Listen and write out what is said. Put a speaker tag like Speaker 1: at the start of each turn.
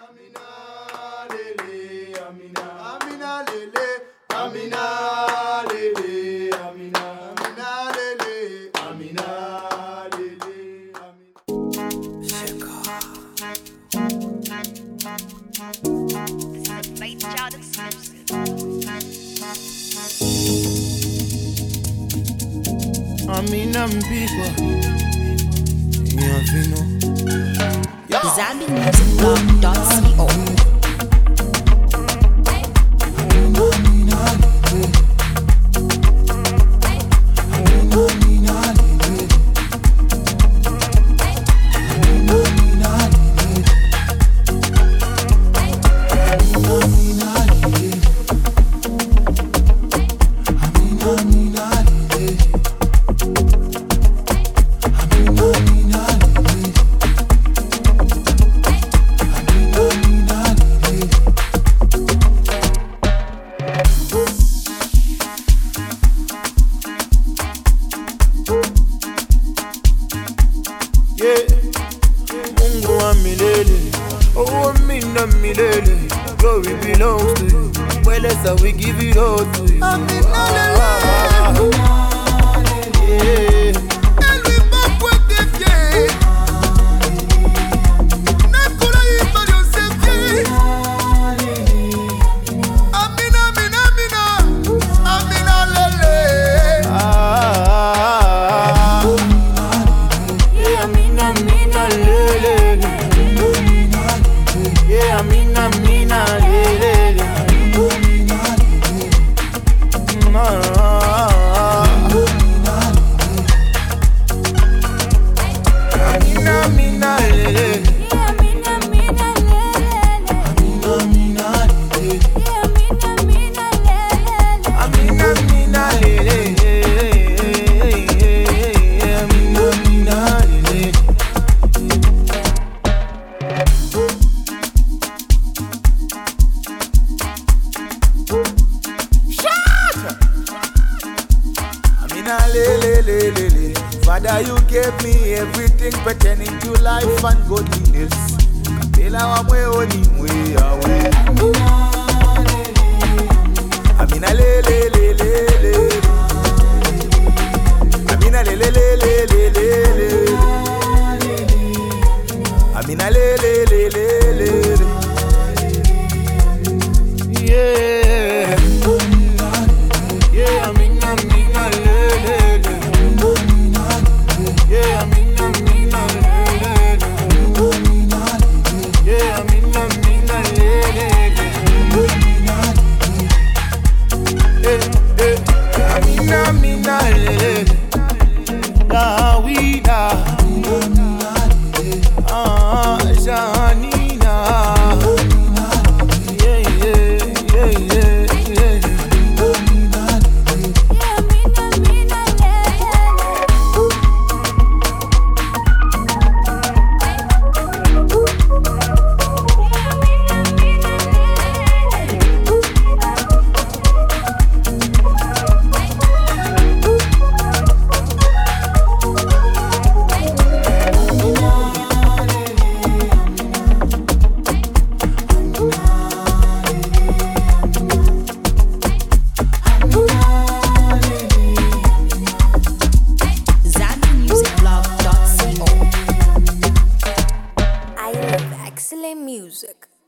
Speaker 1: Amina lele, Amina, Amina lele, Amina lele, Amina, Amina lele, Amina lele,
Speaker 2: Right child exclusive.
Speaker 1: Amina mbiba, Yavino.
Speaker 2: ZambianMusicBlog.co.
Speaker 1: Mungu wa milele, oh mina milele, glory belongs to you. Well, that's how we give it all to you. Amina lele, yeah. Father, you gave me everything pertaining to life and godliness. Kapela wa mwe oni mwe awe. Amina lele lele lele. Amina lele lele lele. Amina lele lele lele. Yeah. Yeah, Amina Amina lele. Yeah, Amina, Amina, lele. Yeah, Amina, Amina, lele. Amina, Amina, lele. La vida. Janina. Yeah, yeah, yeah, yeah, yeah.
Speaker 2: Excellent music.